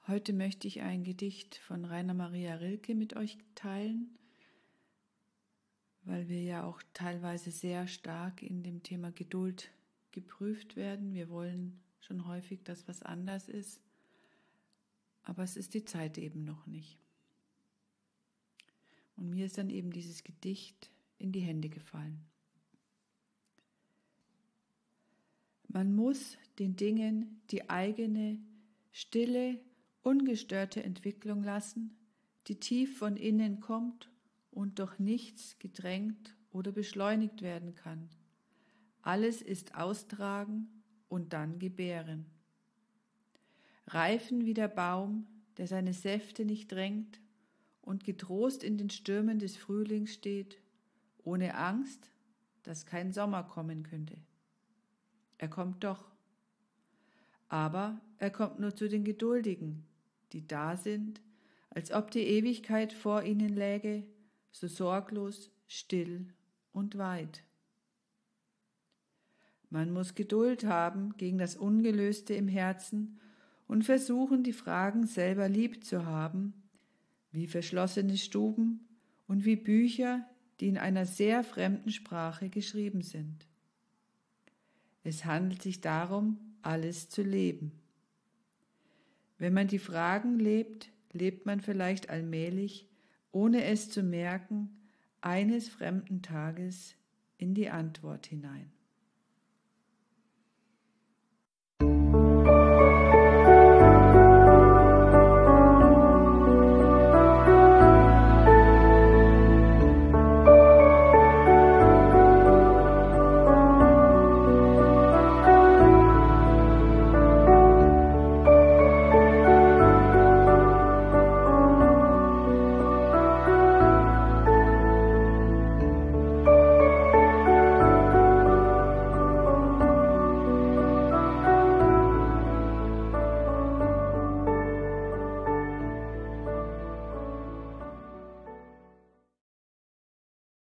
Heute möchte ich ein Gedicht von Rainer Maria Rilke mit euch teilen, weil wir ja auch teilweise sehr stark in dem Thema Geduld geprüft werden. Wir wollen schon häufig, dass was anders ist, aber es ist die Zeit eben noch nicht. Und mir ist dann eben dieses Gedicht in die Hände gefallen. Man muss den Dingen die eigene, stille, ungestörte Entwicklung lassen, die tief von innen kommt und durch nichts gedrängt oder beschleunigt werden kann. Alles ist austragen und dann gebären. Reifen wie der Baum, der seine Säfte nicht drängt und getrost in den Stürmen des Frühlings steht, ohne Angst, dass kein Sommer kommen könnte. Er kommt doch. Aber er kommt nur zu den Geduldigen, die da sind, als ob die Ewigkeit vor ihnen läge, so sorglos, still und weit. Man muss Geduld haben gegen das Ungelöste im Herzen und versuchen, die Fragen selber lieb zu haben, wie verschlossene Stuben und wie Bücher, die in einer sehr fremden Sprache geschrieben sind. Es handelt sich darum, alles zu leben. Wenn man die Fragen lebt, lebt man vielleicht allmählich, ohne es zu merken, eines fremden Tages in die Antwort hinein.